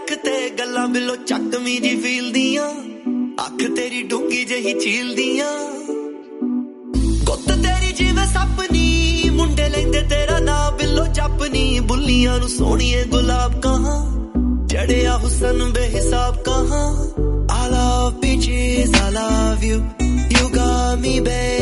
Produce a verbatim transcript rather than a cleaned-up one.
ਅੱਖ ਤੇ ਗੱਲਾਂ ਬਿੱਲੋ ਚੱਕਵੀਂ ਜੀ ਫੀਲ ਦੀਆਂ ਅੱਖ ਤੇਰੀ ਡੂੰਗੀ ਜਿਹੀ ਝੀਲ ਦੀਆਂ ਗੁੱਤ ਤੇਰੀ ਜਿਵੇਂ ਸਪਨੀ ਮੁੰਡੇ ਲੈਂਦੇ ਤੇਰਾ ਨਾਂ ਬਿੱਲੋ ਜਪਨੀ ਬੁੱਲੀਆਂ ਨੂੰ ਸੋਹਣੀਏ ਗੁਲਾਬ ਕਹਾਂ ਜੜਿਆ ਹੁਸਨ ਬੇਹਿਸਾਬ ਕਹਾਂ I love beaches, I love you You got me babe